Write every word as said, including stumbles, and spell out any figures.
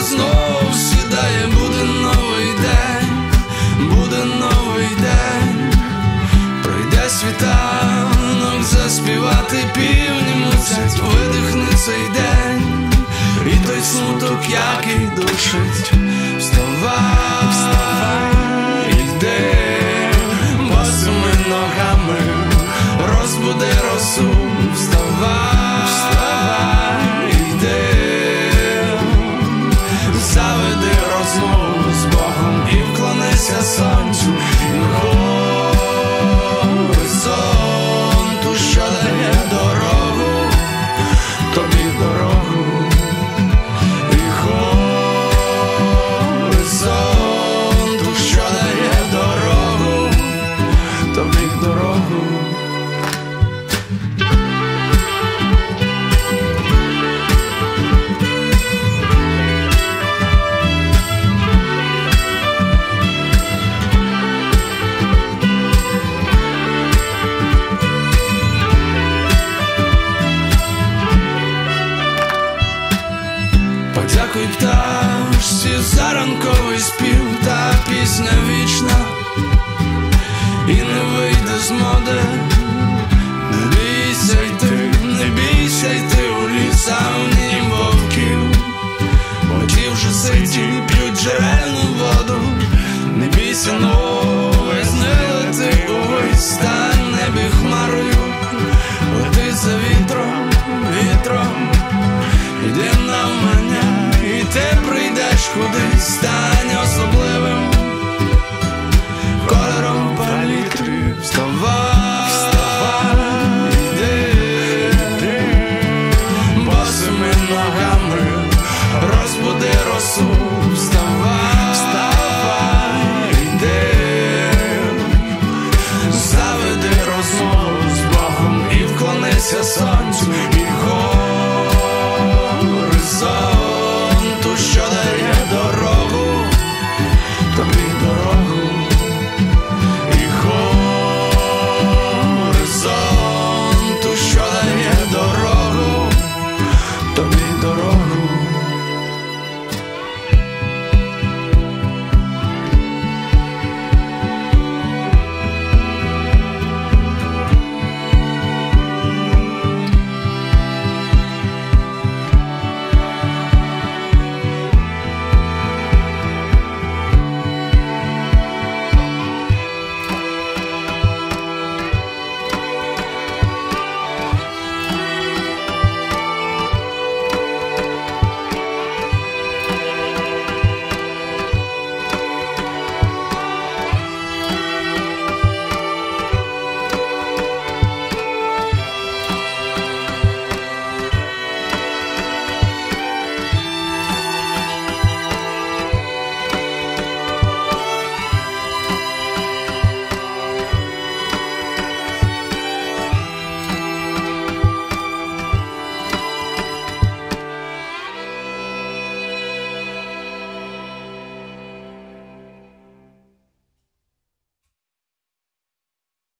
знов сідає, буде новий день, буде новий день. Прийде світанок, заспівати півні мусять, видихни цей день, і той смуток, який душить. Вставай, вставай, йди босими ногами, розбуди росу. Вставай, вставай, йди, заведи розмову з Богом і вклонися сонцю і горизонту, що дає дорогу, тобі дорогу. І горизонту, що дає дорогу, тобі дорогу. Подякуй пташці за ранковий спів, та пісня вічна і не вийде з моди. Не бійся йти, не бійся йти у ліс, а в нім вовків, бо ті вже ситі п'ють джерельну воду. Не бійся, нове, знилети увесь, та небі хмарою, лети за вітром, вітром. Іди навмання, і ти прийдеш кудись.